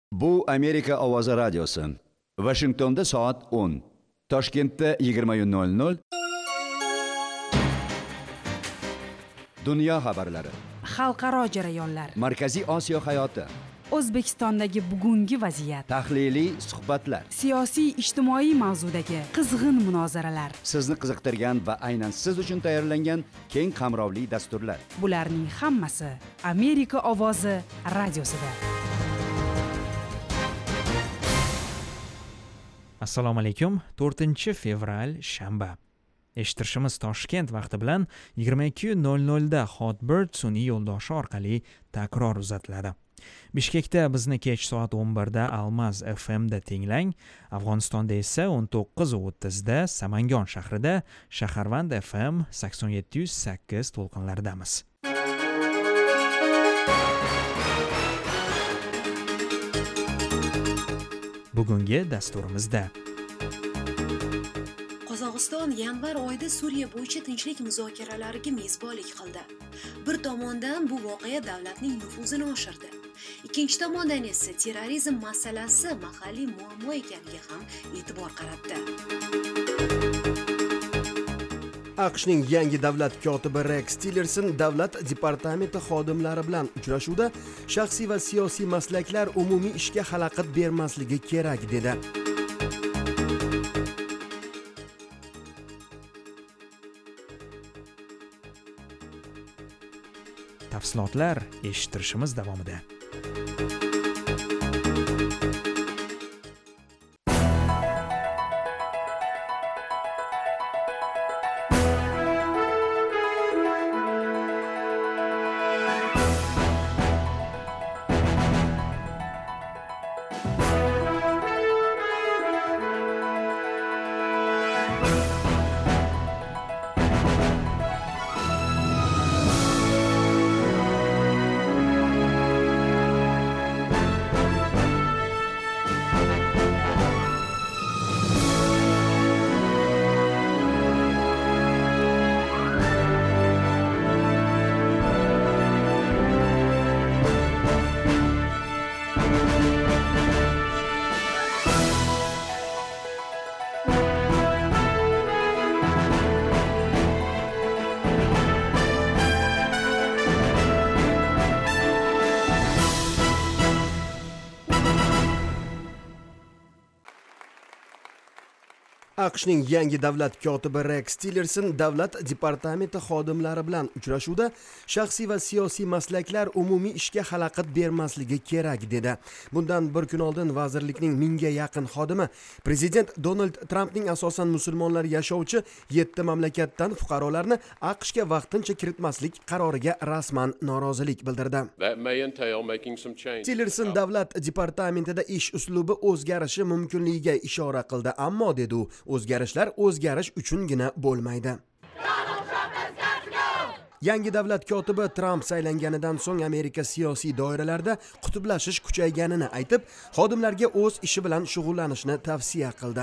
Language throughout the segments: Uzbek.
Bu Amerika Ovozi radiosi. Washingtonda soat 10. Toshkentda 20:00. Dunyo xabarlari. Xalqaro jarayonlar. Markaziy Osiyo hayoti. O'zbekistondagi bugungi vaziyat. Tahliliy suhbatlar. Siyosiy, ijtimoiy mavzudagi qizg'in munozaralar. Sizni qiziqtirgan va aynan siz uchun tayyorlangan keng qamrovli dasturlar. Bularning hammasi Amerika Ovozi radiosida. Assalomu alaykum. 4-fevral shanba. Eshittirishimiz Toshkent vaqti bilan 22:00 da Hotbird sun'iy yo'ldoshi orqali takror uzatiladi. Bishkekda bizni kech soat 11 da Almaz FM da tinglang. Afg'onistonda esa 19:30 da Samangon shahrida Shaharvand FM 87.8 to'lqinlaridamiz. Bugungi dasturimizda Qozog'iston yanvar oyida Suriya bo'yicha tinchlik muzokaralariga mezbonlik qildi. Bir tomondan bu voqea davlatning nufuzini oshirdi. Ikkinchi tomondan esa terrorizm masalasi mahalliy muammo ekaniga ham e'tibor qaratdi. AQShning yangi davlat kotibi Rex Tillerson davlat departamenti xodimlari bilan uchrashuvda shaxsiy va siyosiy maslaklar umumiy ishga xalaqit bermasligi kerak dedi. tafsilotlar eshittirishimiz davomida. AQShning yangi davlat kotibi Rex Tillerson davlat departamenti xodimlari bilan uchrashuvda shaxsiy va siyosiy maslaklar umumiy ishga xalaqit bermasligi kerak dedi. Bundan bir kun oldin vazirlikning 1000 ga yaqin xodimi prezident Donald Trampning asosan musulmonlar yashovchi 7 mamlakatdan fuqarolarni AQShga vaqtincha kiritmaslik qaroriga rasman norozilik bildirdi. Tillerson davlat departamentida ish uslubi o'zgarishi mumkinligiga ishora qildi, ammo dedi u, o'zgarishlar o'zgarish uchungina bo'lmaydi. Yangi davlat kotibi Trump saylanganidan so'ng Amerika siyosiy doiralarida qutblashish kuchayganini aytib, xodimlarga o'z ishi bilan shug'ullanishni tavsiya qildi.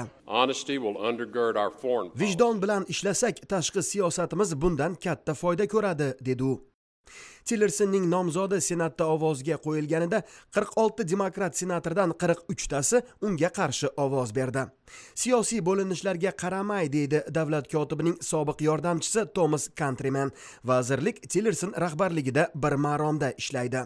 Vijdon bilan ishlasak, tashqi siyosatimiz bundan katta foyda ko'radi, dedi u. Tillersonning nomzodi senatda ovozga qo'yilganida 46 demokrat senatordan 43 tasi unga qarshi ovoz berdi. Siyosiy bo'linishlarga qaramay, deydi davlat kotibining sobiq yordamchisi Thomas Countryman. Vazirlik Tillerson rahbarligida bir maromda ishlaydi.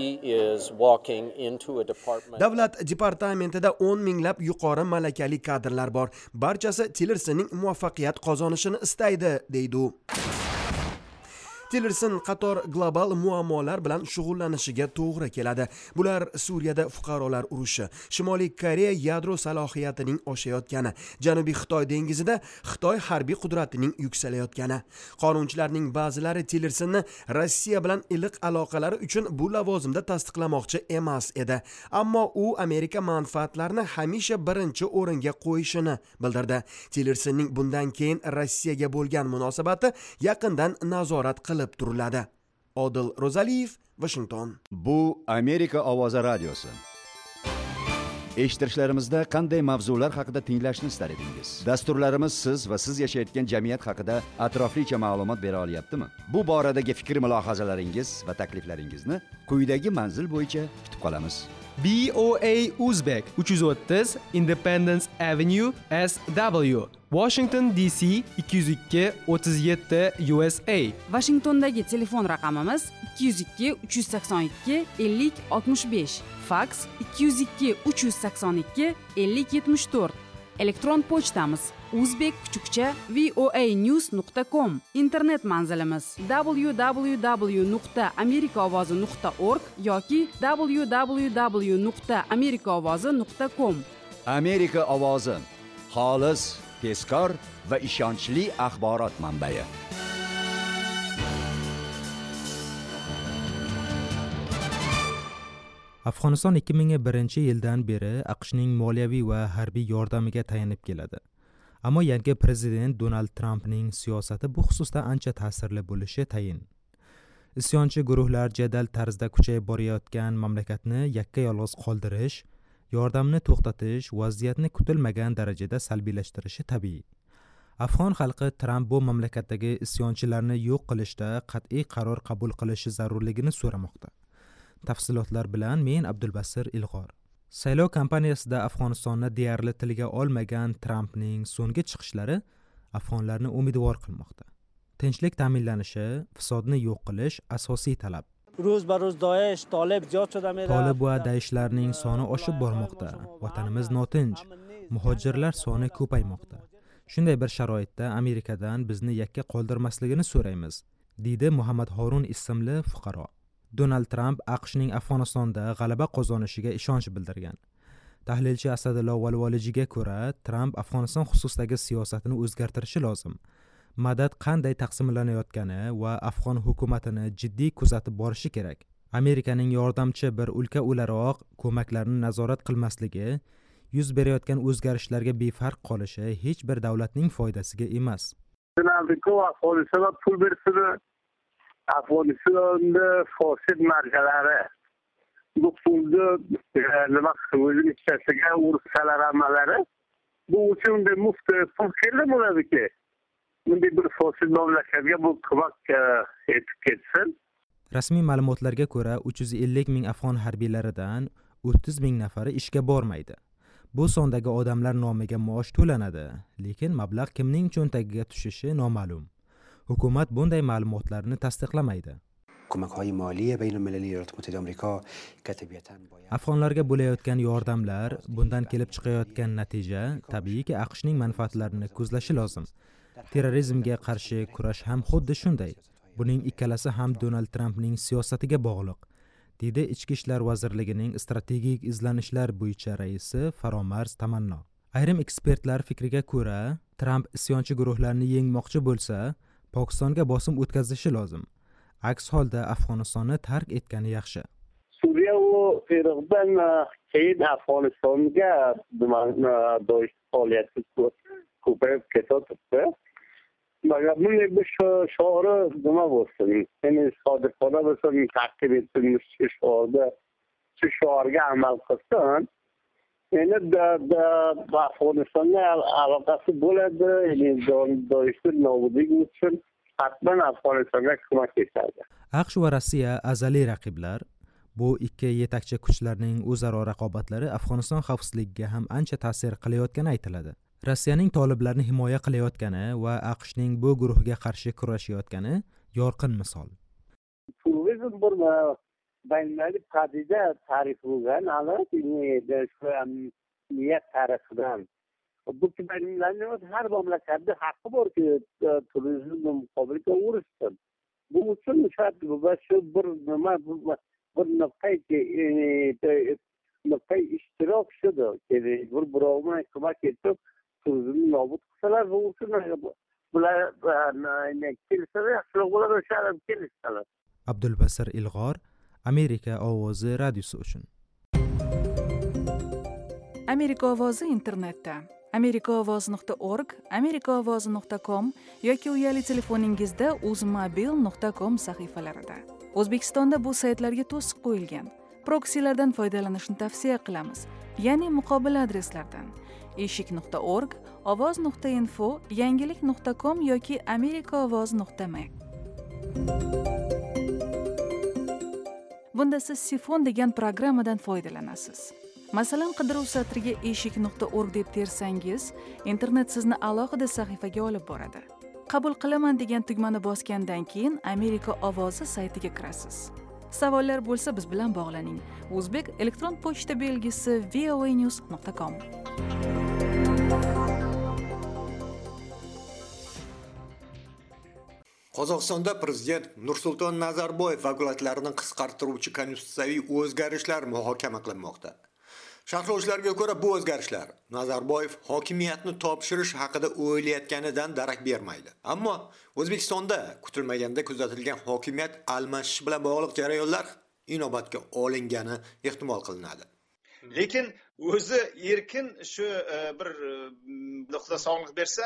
Davlat departamentida 10 minglab yuqori malakali kadrlar bor. Barchasi Tillersonning muvaffaqiyat qozonishini istaydi, deydi u. Tillerson qator global muammolar bilan shug'ullanishiga to'g'ri keladi. Bular Suriyada fuqarolar urushi, Shimoliy Koreya yadro salohiyatining oshayotgani, Janubiy Xitoy dengizida Xitoy harbiy qudratining yuksalayotgani. Qonunchilarning ba'zilari Tillersonni Rossiya bilan iliq aloqalari uchun bu lavozimda tasdiqlamoqchi emas edi, ammo u Amerika manfaatlarini hamisha birinchi o'ringa qo'yishini bildirdi. Tillersonning bundan keyin Rossiyaga bo'lgan munosabati yaqindan nazorat qilib turiladi. Odil Rozaliyev, Washington. Bu Amerika Ovozi radiosi. Eshittirishlarimizda qanday mavzular haqida tinglashni istar edingiz? Dasturlarimiz siz va siz yashayotgan jamiyat haqida atroflicha ma'lumot bera olyaptimi? Bu boradagi fikr mulohazalaringiz va takliflaringizni quyidagi manzil bo'yicha kutib qolamiz. BOA Uzbek 330 Independence Avenue SW, Washington DC 202 37 USA. Vashingtondagi telefon raqamimiz 202 382 50 65, faks 202 382 50 74. Elektron pochtamiz uzbek_voanews.com. Internet manzilimiz www.amerikaovozi.org yoki www.amerikaovozi.com. Amerika ovozi, xolis, tezkor va ishonchli axborot manbai. Afg'oniston 2001-yildan beri AQShning moliyaviy va harbiy yordamiga tayanib keladi. Ammo yangi prezident Donald Trampning siyosati bu xususda ancha ta'sirli bo'lishi tayin. Isyonchi guruhlar jadal tarzda kuchayib borayotgan mamlakatni yakka-yolg'iz qoldirish, yordamni to'xtatish vaziyatni kutilmagan darajada salbiylashtirishi tabiiy. Afg'on xalqi Tramp bu mamlakatdagi isyonchilarni yo'q qilishda qat'iy qaror qabul qilishi zarurligini so'ramoqda. Tafsilotlar bilan men Abdulbasir Ilg'or. Saylov kampaniyasida Afg'onistonni deyarli tilga olmagan Trampning so'nggi chiqishlari afg'onlarni umidvor qilmoqda. Tinchlik ta'minlanishi, fasodni yo'q qilish asosiy talab. Ro'z-baroz Daesh, Tolib ziyod shudameda. Tolib va Daeshlarning soni oshib bormoqda. Vatanimiz notinch, muhojirlar soni ko'paymoqda. Shunday bir sharoitda Amerikadan bizni yakka qoldirmasligini so'raymiz, deydi Muhammad Horun ismli fuqaro. Donald Trump AQShning Afg'onistonda g'alaba qozonishiga ishonch bildirgan. Tahlilchi Asadullo Valvolijiga ko'ra, Trump Afg'oniston xususidagi siyosatini o'zgartirishi lozim. Madad qanday taqsimlanayotgani va afg'on hukumatini jiddiy kuzatib borishi kerak. Amerikaning yordamchi bir o'lka o'laroq ko'maklarni nazorat qilmasligi, yuz berayotgan o'zgarishlarga befarq qolishi hech bir davlatning foydasiga emas. Afg'onistonda fosil markalari bu pulni nima o'zini ichasiga ursalar amalari bu uchun de mufti pul kerak bo'ladiki bunday bir fosil mamlakatga bu ko'mak etib ketsin. Rasmiy ma'lumotlarga ko'ra 350 ming afg'on harbiylaridan 30 ming nafari ishga bormaydi. Bu sondagi odamlar nomiga maosh to'lanadi, lekin mablag' kimning cho'ntagiga tushishi noma'lum. Hukumat bunday ma'lumotlarni tasdiqlamaydi. کمک‌های مالی بین‌المللی ایالات متحده آمریکا که طبیعتاً باید Afg'onlarga bo'layotgan yordamlar, bundan kelib chiqayotgan natija tabiiyki AQShning manfaatlarini ko'zlashi lozim. Terrorizmga qarshi kurash ham xuddi shunday. Buning ikkalasi ham Donald Trampning siyosatiga bog'liq, deydi Ichki ishlar vazirligining strategik izlanishlar bo'yicha raisi Faromars Tamanno. Ayrim ekspertlar fikriga ko'ra, Tramp isyonchi guruhlarni yengmoqchi bo'lsa, Pokistonga bosim o'tkazishi lozim. Aks holda Afg'onistonni tark etgani yaxshi. Suriya va Iroqdan keyin Afg'onistonga Daesh faoliyati ko'payib ketayapti. Magar bunday bir shiori nima bo'lsin? Ya'ni sodiqona bo'lsin, taqdim etilmish shu shiorga amal qilsin. Endi Afg'onistonga aloqasi bo'ladi, ya'ni Daeshni nobudligi uchun hatman Afg'onistonga ko'mak etadi. AQSh va Rossiya azaliy raqiblar. Bu ikki yetakchi kuchlarning o'zaro raqobatlari Afg'oniston xavfsizligiga ham ancha ta'sir qilayotgani aytiladi. Rossiyaning toliblarni himoya qilayotgani va AQShning bu guruhga qarshi kurashayotgani yorqin misol. Turizm bir baynali qadida tarif bo'lgan, albatta, niyat tarafidan. Bu kiberlarning har mamlakatda haqqi borki, turizmni muqobilga urishsin. Bu uchun shu bir nima bir nuqtai ishtirok shudir. Bir birovga ko'mak etib turizmni nobud qilsalar, bu uchun bular kelsalar yaxshiroq bo'ladi, o'shalar kelishsalar. Abdulbasir Ilg'or, Amerika ovozi radiosi uchun. Amerika ovozi internetda amerikaovoz.org, amerikaovozi.com yoki uyali telefoningizda uzmobil.com sahifalarida. O'zbekistonda bu saytlarga to'siq qo'yilgan. Proksilardan foydalanishni tavsiya qilamiz, ya'ni muqobil adreslardan. eshik.org, ovoz.info, yangilik.com yoki amerikaovoz.me. Bunda siz Sifon degan programmadan foydalanasiz. Masalan, qidiruv satriga eshik.org deb tersangiz, internet sizni alohida sahifaga olib boradi. Qabul qilaman degan tugmani bosgandan keyin Amerika ovozi saytiga kirasiz. Savollar bo'lsa biz bilan bog'laning. O'zbek elektron pochta belgisi voanews.com. Qozog'istonda prezident Nursulton Nazarboyev vakolatlarini qisqartiruvchi konstitutsiyaviy o'zgarishlar muhokama qilinmoqda. Sharhlovchilarga ko'ra bu o'zgarishlar Nazarboyev hokimiyatni topshirish haqida o'ylayotganidan darak bermaydi. Ammo O'zbekistonda kutilmaganda kuzatilgan hokimiyat almashishi bilan bog'liq jarayonlar inobatga olingani ehtimol qilinadi. Lekin o'zi erkin shu bir Xudo sog'lik bersa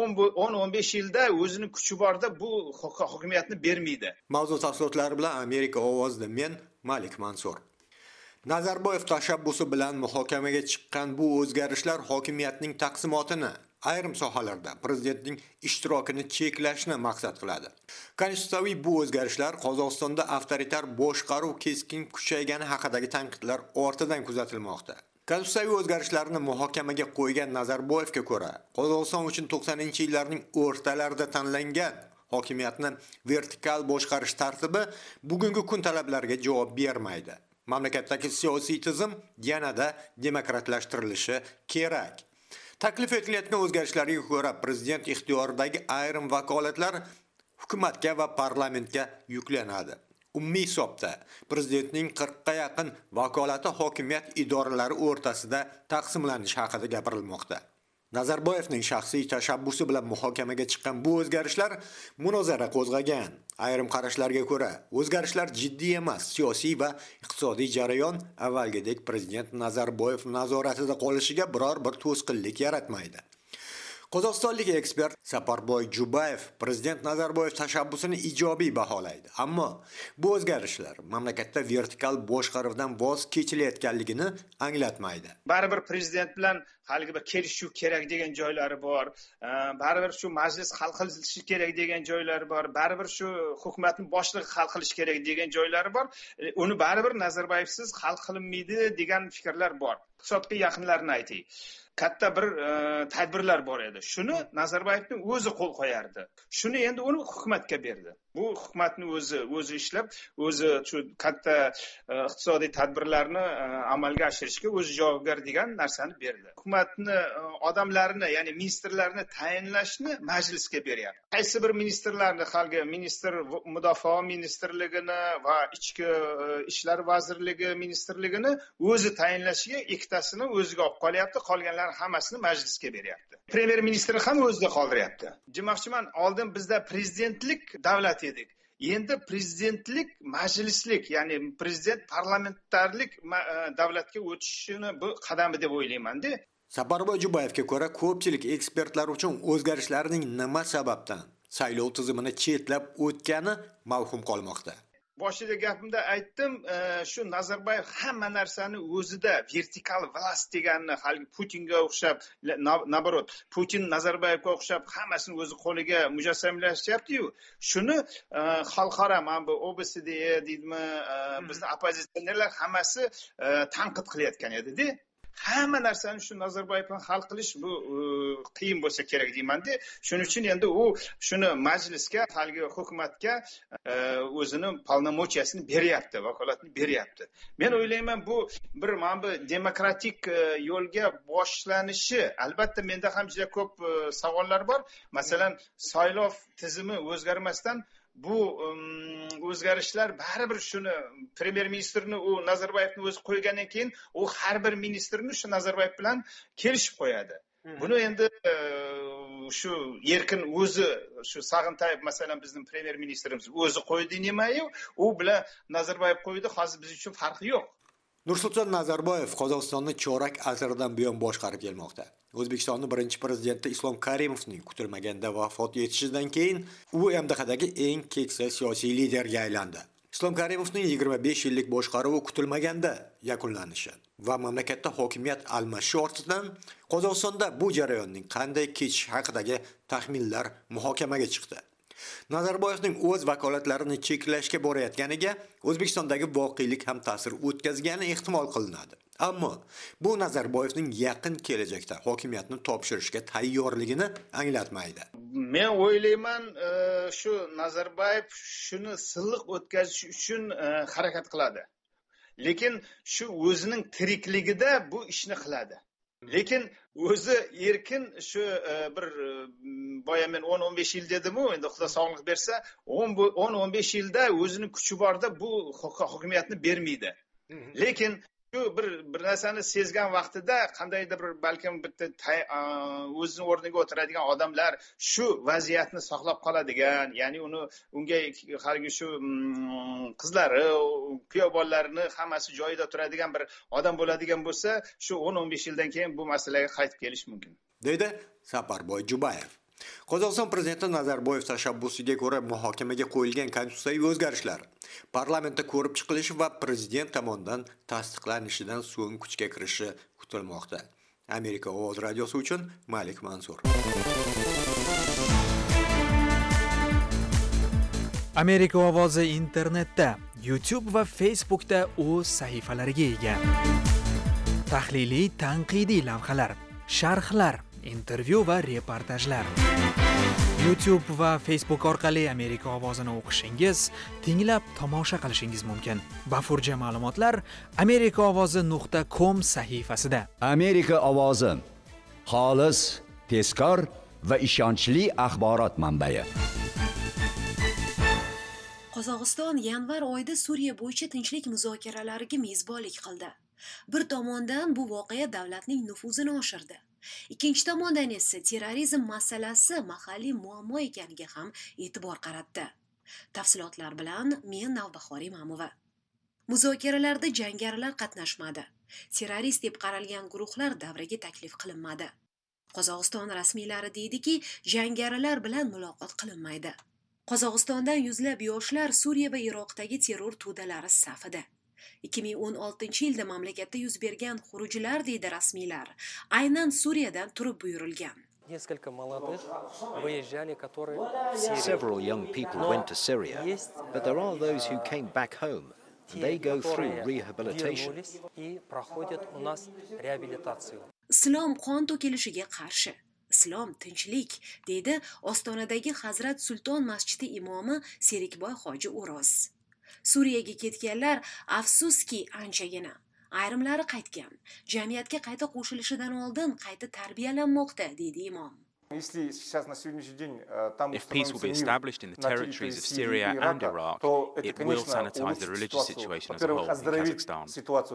10-15 yilda o'zining kuchi borda bu hokimiyatni bermaydi. Mavzu tafsilotlari bilan Amerika ovozida men Malik Mansur. Nazarboyev tashabbusi bilan muhokamaga chiqqan bu o'zgarishlar hokimiyatning taqsimotini ayrim sohalarda prezidentning ishtirokini cheklashni maqsad qiladi. Konstitutsiyaviy bu o'zgarishlar Qozog'istonda avtoritar boshqaruv keskin kuchaygani haqidagi tanqidlar ortidan kuzatilmoqda. Konstitutsiyaviy o'zgarishlarni muhokamaga qo'ygan Nazarboyevga ko'ra, Qozog'iston uchun 90-yillarning o'rtalarida tanlangan hokimiyatni vertikal boshqarish tartibi bugungi kun talablariga javob bermaydi. Mamlakatdagi siyosiy tizim yanada demokratlashtirilishi kerak. Taklif etilayotgan o'zgarishlarga ko'ra prezident ixtiyoridagi ayrim vakolatlar hukumatga va parlamentga yuklanadi. Umumiy hisobda prezidentning 40 ga yaqin vakolati hokimiyat idoralari o'rtasida taqsimlanishi haqida gapirilmoqda. Nazarboyevning shaxsiy tashabbusi bilan muhokamaga chiqqan bu o'zgarishlar munozara qo'zg'agan. Ayrim qarashlarga ko'ra, o'zgarishlar jiddiy emas, siyosiy va iqtisodiy jarayon avvalgidek prezident Nazarboyev nazoratida qolishiga biror bir to'sqinlik yaratmaydi. Qozog'istonlik ekspert Saparboy Jubayev prezident Nazarboyev tashabbusini ijobiy baholaydi. Ammo bu o'zgarishlar mamlakatda vertikal boshqaruvdan voz kechilayotganligini anglatmaydi. Baribir prezident bilan haligi bir kelishuv kerak degan joylari bor. Baribir shu majlis hal qilishi kerak degan joylari bor. Baribir shu hukumatning boshlig'i hal qilish kerak degan joylari bor. Uni baribir Nazarboyevsiz hal qilinmaydi degan fikrlar bor. Hisobga yaqinlarini aytaylik. Katta bir tadbirlar bor edi. Shuni Nazarboyevning o'zi qo'l qo'yardi. Shuni endi uni hukumatga berdi. Bu hukumatning o'zi ishlab, o'zi shu katta iqtisodiy tadbirlarni amalga oshirishga o'zi javobgar degan narsani berdi. Hukumatni odamlarini, ya'ni ministrlarni tayinlashni majlisga beryapti. Qaysi bir ministrlarni, haligi ministr mudofaa ministrligini va ichki ishlar vazirligi ministrligini o'zi tayinlashiga ikkitasini o'ziga olib qolyapti, qolganlar hammasini majlisga beryapti. Premier ministr ham o'zida qoldiryapti. Demoqchiman, oldin bizda prezidentlik davlat edik. Endi prezidentlik majlislik, ya'ni prezident parlamentarlik davlatga o'tishini bu qadami deb o'ylayman-da. Saparboy Jubayevga ko'ra, ko'pchilik ekspertlar uchun o'zgarishlarning nima sababdan saylov tizimini chetlab o'tgani mavhum qolmoqda. Boshida gapimda aytdim, shu Nazarboyev hamma narsani o'zida vertikal vlast deganni haligi Putinga o'xshab, naborot, Putin Nazarboyevga o'xshab hammasini o'zi qo'liga mujassamlashyapti-yu. Shuni xalqaro mana bu OBSD deydimi, bizning opozitsionerlar hammasi tanqid qilayotgan edi-da. Hamma narsani shu Nazarboyevdan hal qilish bu qiyin bo'lsa kerak deyman-da. Shuning uchun endi u shuni majlisga, haligi hukumatga o'zini polnomochiyasini beryapti, vakolatini beryapti. Men o'ylayman, bu bir mana bu demokratik yo'lga boshlanishi. Albatta menda ham juda ko'p savollar bor. Masalan, saylov tizimi o'zgarmasdan bu o'zgarishlar baribir shuni premier ministrni u Nazarboyevni o'zi qo'ygandan keyin u har bir ministrni shu Nazarboyev bilan kelishib qo'yadi. Buni endi shu erkin o'zi shu Sag'intayev masalan bizning premier ministrimiz o'zi qo'ydi nemayu, u bilan Nazarboyev qo'ydi, hozir biz uchun farqi yo'q. Nursulton Nazarboyev Qozog'istonni chorak asrdan buyon boshqarib kelmoqda. O'zbekistonning birinchi prezidenti Islom Karimovning kutilmaganda vafot etishidan keyin u MDHdagi eng keksa siyosiy liderga aylandi. Islom Karimovning 25 yillik boshqaruvi kutilmaganda yakunlanishi va mamlakatda hokimiyat almashishi ortidan Qozog'istonda bu jarayonning qanday kechishi haqidagi taxminlar muhokamaga chiqdi. Nazarboyevning o'z vakolatlarini cheklashga borayotganiga O'zbekistondagi voqelik ham ta'sir o'tkazgani ehtimol qilinadi. Ammo bu Nazarboyevning yaqin kelajakda hokimiyatni topshirishga tayyorligini anglatmaydi. Men o'ylayman, shu Nazarboyev shuni silliq o'tkazish uchun harakat qiladi. Lekin shu o'zining tirikligida bu ishni qiladi. Lekin o'zi erkin shu bir boya men 10-15 yil dedim-ku, endi Xudo sog'lik bersa, 10-15 yilda o'zining kuchi borda bu hokimiyatni bermaydi. Lekin shu bir narsani sezgan vaqtida qandaydir bir balkim bitta o'zining o'rniga o'tiradigan odamlar shu vaziyatni saqlab qoladigan, ya'ni unga hargi shu qizlari, kuyov bolalarini hammasi joyida turadigan bir odam bo'ladigan bo'lsa, shu 10-15 yildan keyin bu masalaga qaytib kelish mumkin. Deydi Saparboy Jubayev. Qozog'iston prezidenti Nazarboyev tashabbusiga ko'ra muhokamaga qo'yilgan konstitutsiyaviy o'zgarishlar parlamentda ko'rib chiqilishi va prezident tomonidan tasdiqlanishidan so'ng kuchga kirishi kutilmoqda. Amerika Ovoz radiosi uchun Malik Mansur. Amerika ovozi internetda, YouTube va Facebookda o'z sahifalariga ega. Tahliliy, tanqidiy lavhalar, sharhlar, intervyu va reportajlar. YouTube va Facebook orqali Amerika ovozini o'qishingiz, tinglab tomosha qilishingiz mumkin. Bafurja ma'lumotlar amerikaovozi.com sahifasida. Amerika ovozi xolis, tezkor va ishonchli axborot manbai. Qozog'iston yanvar oyida Suriya bo'yicha tinchlik muzokaralariga mezbonlik qildi. Bir tomondan bu voqea davlatning nufuzini oshirdi. Ikkinchi tomondan esa terrorizm masalasi mahalliy muammo ekaniga ham e'tibor qaratdi. Tafsilotlar bilan men Navbahor Imamova. Muzokaralarda jangarilar qatnashmadi. Terrorist deb qaralgan guruhlar davraga taklif qilinmadi. Qozog'iston rasmiylari deydiki, jangarilar bilan muloqot qilinmaydi. Qozog'istondan yuzlab yoshlar Suriya va Iroqdagi terror to'dalari safida. 2016-yilda mamlakatda yuz bergan xurujlar deydi rasmiylar, aynan Suriyadan turib buyurilgan. Several young people went to Syria, but there are those who came back home and they go through rehabilitation. Islom qon to'kilishiga qarshi, islom tinchlik, deydi Ostonadagi Hazrat Sulton masjidi imomi Serikboy hoji O'roz. Suriyaga ketganlar afsuski anchagina. Ayrimlari qaytgan. Jamiyatga qayta qo'shilishidan oldin qayta tarbiyalanmoqda, deydi imom. If peace will be established in the territories of Syria and Iraq, it will sanitize the religious situation as a whole in Kazakhstan.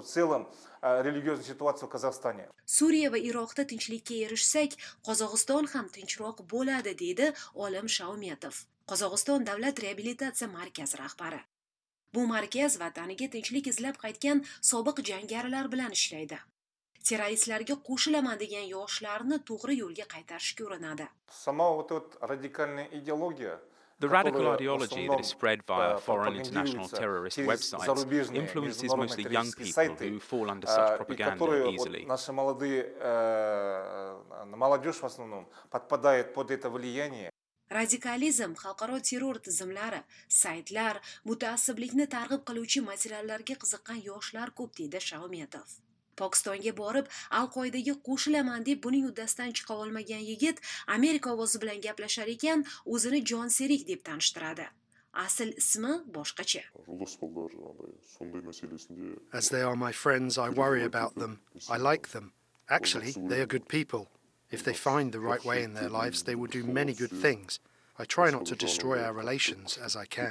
Suriya va Iroqda tinchlikka erishsak, Qozog'iston ham tinchroq bo'ladi, deydi olim Shaumetov, Qozog'iston davlat reabilitatsiya markazi rahbari. Bu markaz vataniga tinchlik izlab qaytgan sobiq jangarilar bilan ishlaydi. Terroristlarga qo'shilaman degan yoshlarni to'g'ri yo'lga qaytarishga urinadi. The radical ideology that is spread via foreign international terrorist websites influences mostly young people who fall under such propaganda easily. Radikalizm, xalqaro terror tizimlari, saytlar, mutaassiblikni targ'ib qiluvchi materiallarga qiziqqan yoshlar ko'p, deydi Shaumetov. Pokistonga borib, Al-Qoidaga qo'shilaman deb buning uddasidan chiqa olmagan yigit Amerika ovozi bilan gaplashar ekan, o'zini Jon Serik deb tanishtiradi. Asl ismi boshqacha. As they are my friends, I worry about them. I like them. Actually, they are good people. If they find the right way in their lives, they will do many good things. I try not to destroy our relations as I can.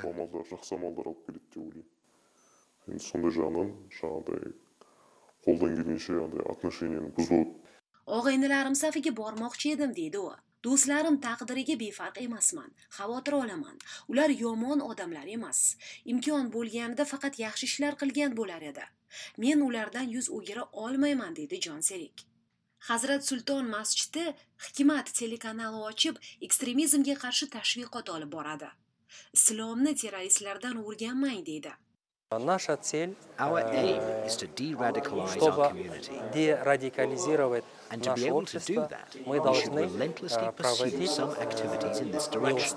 Og'aynilarim safiga bormoqchi edim, deydi u. Do'stlarim taqdiriga befarq emasman, xavotir olaman. Ular yomon odamlar emas. Imkon bo'lganida faqat yaxshi ishlar qilgan bo'lar edi. Men ulardan yuz o'gira olmayman, deydi Jon Serik. Hazrat Sulton masjidi Hikmat telekanali ochib, ekstremizmga qarshi tashviqot olib boradi. Islomni terroristlardan o'rganmang, deydi. Our aim is to de-radicalize our community. And to be able to do that, we should relentlessly pursue some activities in this direction.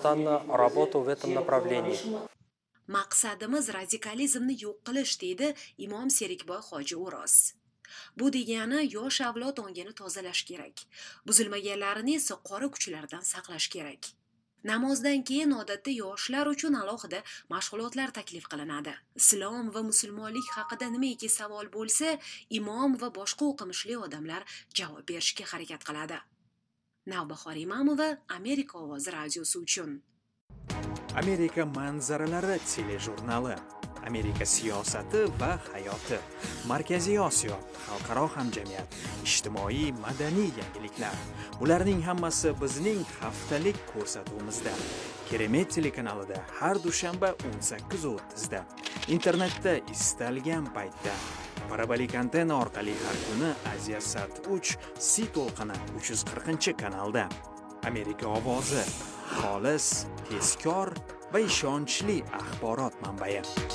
Maqsadimiz radikalizmni yo'q qilish, deydi Imom Serikboy Hoji O'roz. Bu degani yosh avlod ongini tozalash kerak. Buzilmaganlarini esa qora kuchlardan saqlash kerak. Namozdan keyin odatda yoshlar uchun alohida mashg'ulotlar taklif qilinadi. Islom va musulmonlik haqida nimaiki savol bo'lsa, imom va boshqa o'qimishli odamlar javob berishga harakat qiladi. Navbahor Imamova, Amerika ovozi radiosi uchun. Amerika manzaralari telejurnali, Amerika siyosati va hayoti, Markaziy Osiyo, xalqaro hamjamiyat, ijtimoiy madaniy yangiliklar. Bularning hammasi bizning haftalik ko'rsatuvimizda. Keremet telekanalida har dushanba 18:30 da. Internetda istalgan paytda. Parabolik antena orqali har kuni Aziyasat 3 C to'lqini 340-kanalda. Amerika ovozi, xolis, tezkor va ishonchli axborot manbai.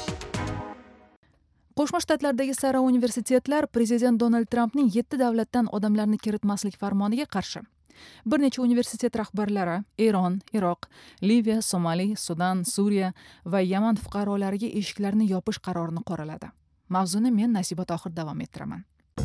Qo'shma Shtatlardagi Sara universitetlar prezident Donald Trampning 7 davlatdan odamlarni kiritmaslik farmoniga qarshi. Bir necha universitet rahbarlari Eron, Iroq, Liviya, Somali, Sudan, Suriya va Yaman fuqarolariga eshiklarni yopish qarorini qoraladi. Mavzuni men Nasiba Tohir davom ettiraman.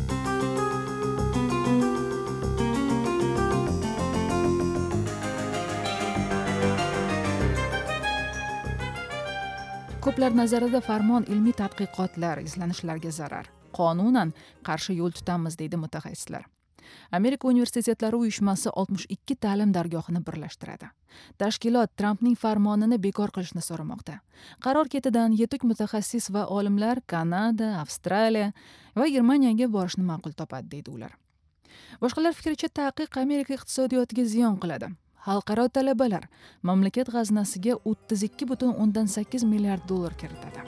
Ko'plar nazarida farmon ilmiy tadqiqotlar, izlanishlarga zarar. Qonunan qarshi yo'l tutamiz, deydi mutaxassislar. Amerika universitetlari uyushmasi 62 ta'lim dargohini birlashtiradi. Tashkilot Trampning farmonini bekor qilishni so'ramoqda. Qaror ketidan yetuk mutaxassis va olimlar Kanada, Avstraliya va Germaniyaga borishni ma'qul topadi, deydi ular. Boshqalar fikricha taqiq Amerika iqtisodiyotiga ziyon qiladi. Xalqaro talabalar mamlakat g'aznasiga 32,8 milliard dollar kiritadi.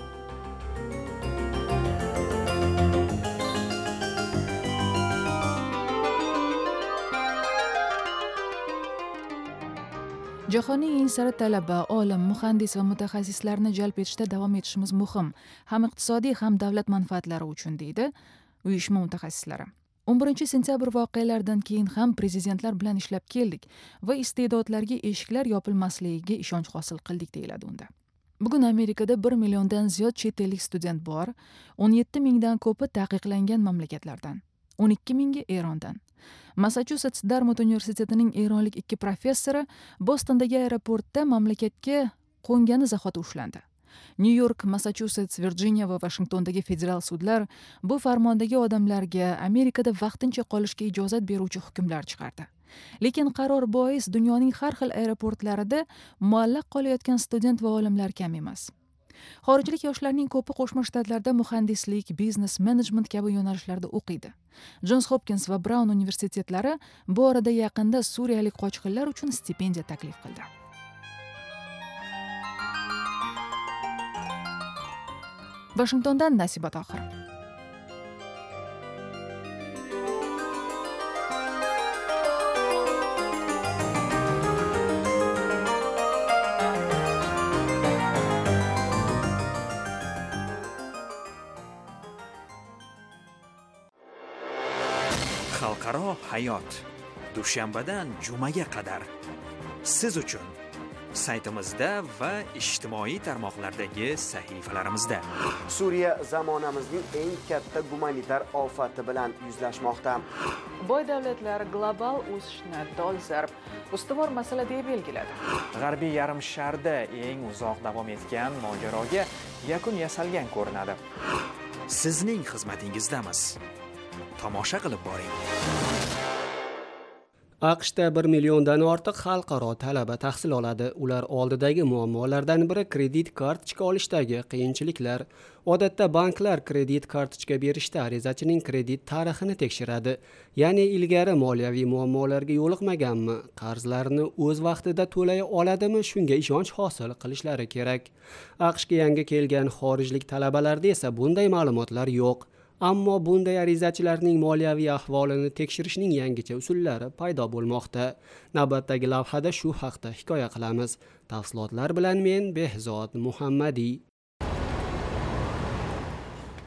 Jahoniy eng sara talaba, olim, muhandis va mutaxassislarni jalb etishda davom etishimiz muhim, ham iqtisodiy, ham davlat manfaatlari uchun, deydi uyushma mutaxassislari. 11 sentyabr voqealaridan keyin ham prezidentlar bilan ishlab keldik va iste'dodlarga eshiklar yopilmasligiga ishonch hosil qildik, deyiladi unda. Bugun Amerikada 1 milliondan ziyod chet ellik student bor, 17 mingdan ko'pi taqiqlangan mamlakatlardan, 12 mingi Erondan. Massachusetts Dartmouth universitetining eronlik 2 professori Bostondagi aeroportda mamlakatga qo'ngani zahoti ushlandi. New York, Massachusetts, Virginia va Washingtondagi federal sudlar bu farmondagi odamlarga Amerikada vaqtincha qolishga ijozat beruvchi hukmlar chiqardi. Lekin qaror bois dunyoning har xil aeroportlarida muallaq qolayotgan student va olimlar kam emas. Xorijlik yoshlarning ko'pi Qo'shma Shtatlarda muhandislik, biznes, menejment kabi yo'nalishlarda o'qiydi. Johns Hopkins va Brown universitetlari bu orada yaqinda suriyalik qochqinlar uchun stipendiya taklif qildi. Washingtondan Nasiba Tohir. Xalqaro hayot dushanbadan jumaga qadar siz uchun saytimizda va ijtimoiy tarmoqlardagi sahifalarimizda. Suriya zamonamizning eng katta gumanitar ofati bilan yuzlashmoqda. Boy davlatlar global o'sishni dolzarb ustuvor masala deb belgiladi. G'arbiy yarim sharda eng uzoq davom etgan mojaroga yakun yasalgan ko'rinadi. Sizning xizmatingizdamiz. Tomosha qilib boring. AQShda 1 milliondan ortiq xalqaro talaba tahsil oladi. Ular oldidagi muammolardan biri kredit kartochka olishdagi qiyinchiliklar. Odatda banklar kredit kartochka berishda arizachining kredit tarixini tekshiradi. Ya'ni ilgari moliyaviy muammolarga yo'liqmaganmi, qarzlarni o'z vaqtida to'lay oladimi, shunga ishonch hosil qilishlari kerak. AQShga yangi kelgan xorijlik talabalarda esa bunday ma'lumotlar yo'q. Ammo bunday arizachilarning moliyaviy ahvolini tekshirishning yangicha usullari paydo bo'lmoqda. Navbatdagi lavhada shu haqda hikoya qilamiz. Tafsilotlar bilan men Behzod Muhammadiy.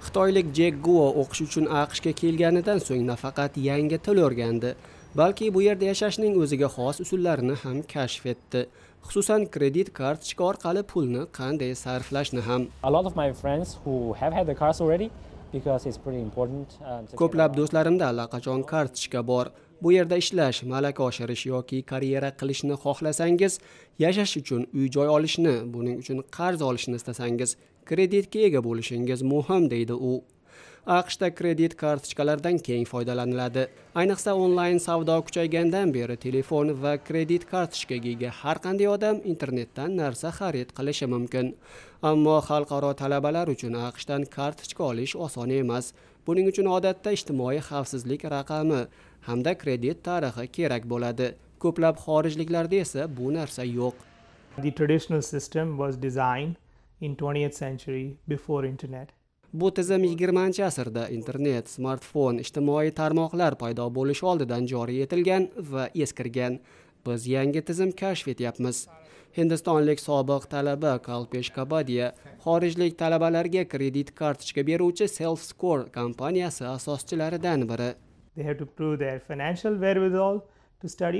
xitoylik Jek Guo o'qish uchun AQShga kelganidan so'ng nafaqat yangi til o'rgandi, balki bu yerda yashashning o'ziga xos usullarini ham kashf etdi. Xususan kredit kartochka orqali pulni qanday sarflashni ham. A lot of my friends who have had the cards already because it's pretty important. Ko'plab do'stlarimda allaqachon kartochka bor. Bu yerda ishlash, malaka oshirish yoki karyera qilishni xohlasangiz, yashash uchun uy-joy olishni, buning uchun qarz olishni istasangiz, kreditga ega bo'lishingiz muhim, deydi u. AQShda kredit kartochkalardan keng foydalaniladi. Ayniqsa onlayn savdo kuchaygandan beri telefon va kredit kartochkaga ega har qanday odam internetdan narsa xarid qilishi mumkin. Ammo xalqaro talabalar uchun AQShdan kartochka olish oson emas. Buning uchun odatda ijtimoiy xavfsizlik raqami hamda kredit tarixi kerak bo'ladi. Ko'plab xorijliklarda esa bu narsa yo'q. The traditional system was designed in 20th century before internet. Bu tizim 20-asrda internet, smartfon, ijtimoiy tarmoqlar paydo bo'lishi oldidan joriy etilgan va eskirgan. Biz yangi tizim kashf etyapmiz. Hindistonlik sobiq talaba Kalpesh Kapadia xorijlik talabalarga kredit kartochka beruvchi Self-Score kompaniyasi asoschilaridan biri. They have to prove their financial wherewithal to study.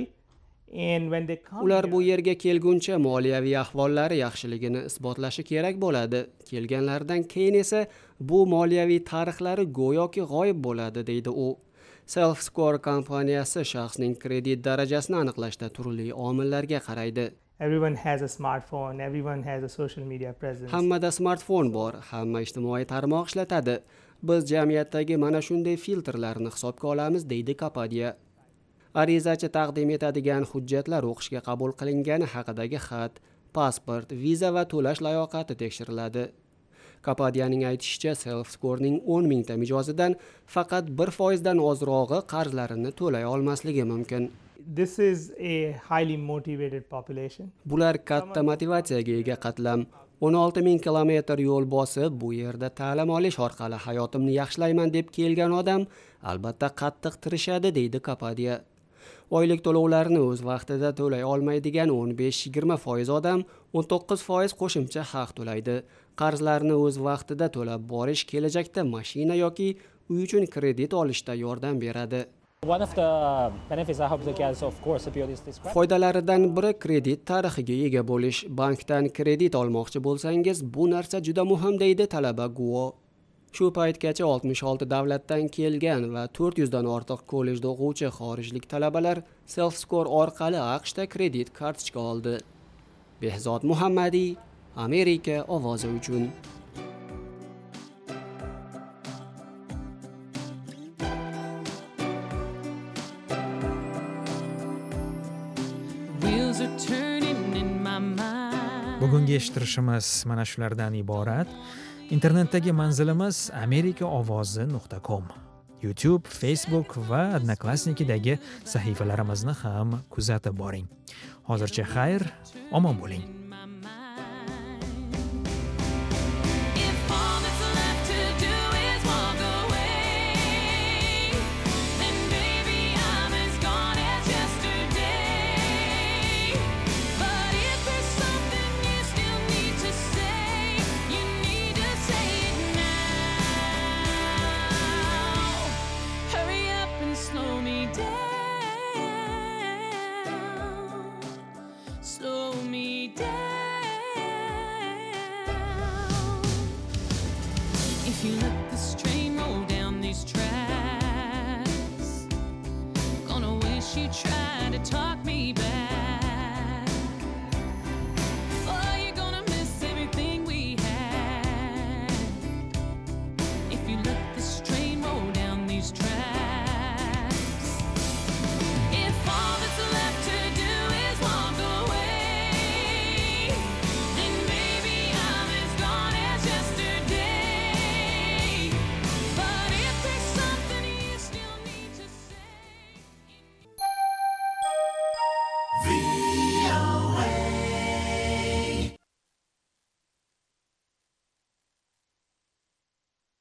Ular bu yerga kelguncha moliyaviy ahvollari yaxshiligini isbotlashi kerak bo'ladi. Kelganlaridan keyin esa bu moliyaviy tarixlari go'yoki g'oyib bo'ladi, deydi u. Self-Score kompaniyasi shaxsning kredit darajasini aniqlashda turli omillarga qaraydi. Everyone has a smartphone, everyone has a social media presence. Hammada smartfon bor, hamma ijtimoiy tarmoq ishlatadi. Biz jamiyatdagi mana shunday filtrlarni hisobga olamiz, deydi Kapadia. Arizachi taqdim etadigan hujjatlar o'qishga qabul qilingani haqidagi xat, pasport, viza va to'lash layoqati tekshiriladi. Kapadiyaning aytishicha, Self-Score'ning 10 mingta mijozidan faqat 1% dan ozrog'i qarzlarini to'lay olmasligi mumkin. This is a highly motivated population. Bular katta motivatsiyaga ega qatlam. 16 ming kilometr yo'l bosib, bu yerda ta'lim olish orqali hayotimni yaxshilayman deb kelgan odam albatta qattiq tirishadi, deydi Kapadiya. Oylik to'lovlarni o'z vaqtida to'lay olmaydigan 15-20% odam 19% qo'shimcha haq to'laydi. Qarzlarni o'z vaqtida to'lab borish kelajakda mashina yoki uy uchun kredit olishda yordam beradi. One of the benefits I hope to get, of course, is this. Foydalaridan biri kredit tarixiga ega bo'lish. Bankdan kredit olmoqchi bo'lsangiz, bu narsa juda muhim, deydi talaba Guo. Shu paytgacha 66 davlatdan kelgan va 400 dan ortiq kollejda o'quvchi xorijlik talabalar Self-Score orqali AQShda kredit kartochka oldi. Behzod Muhammadiy, Amerika ovozi uchun. Bugungi eshittirishimiz mana shulardan iborat. Internetdagi manzilimiz amerikaovozi.com. YouTube, Facebook va Odnoklassnikidagi sahifalarimizni ham kuzatib boring. Hozircha xayr, omon bo'ling. If you let this train roll down these tracks, gonna wish you tried to talk me back. Oh, you're gonna miss everything we had. If you let this train roll down these tracks, if all that's left to do is walk away, then baby I'm as gone as yesterday.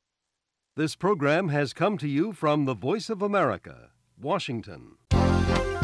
This program has come to you from the Voice of America, Washington.